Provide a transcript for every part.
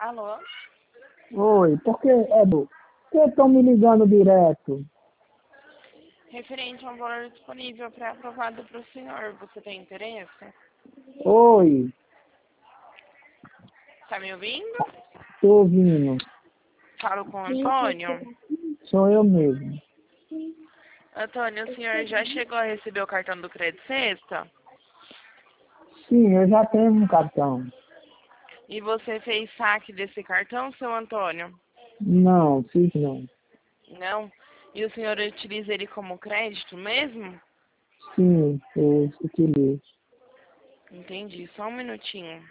Alô? Oi, por que estão me ligando direto? Referente a um valor disponível pré-aprovado para o senhor, você tem interesse? Oi, Tá me ouvindo? tô ouvindo. Falo com o Antônio. Sou eu mesmo. Antônio, o senhor já chegou a receber o cartão do Crédito Sexta? Sim, eu já tenho um cartão. E você fez saque desse cartão, seu Antônio? Não, fiz não. Não? E o senhor utiliza ele como crédito mesmo? Sim, eu utilizo. Entendi, só um minutinho.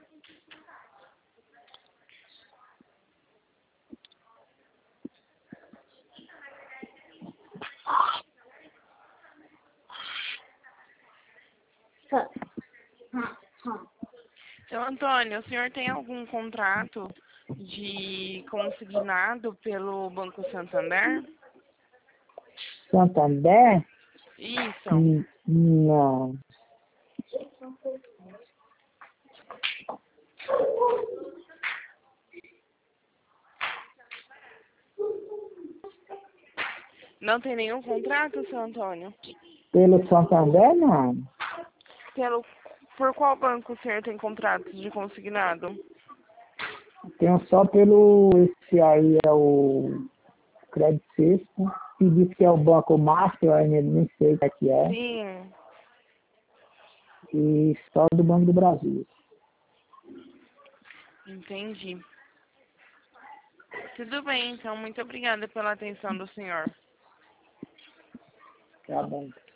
Seu Antônio, o senhor tem algum contrato de consignado pelo Banco Santander? Santander? Isso. Não. Não tem nenhum contrato, seu Antônio? Pelo Santander, não. Por qual banco o senhor tem contrato de consignado? Tenho só pelo, esse aí é o Crédito Sexta. E diz que é o Banco Master, eu ainda nem sei o que é. Sim, E só do Banco do Brasil. entendi. Tudo bem, então. Muito obrigada pela atenção do senhor. Tá bom.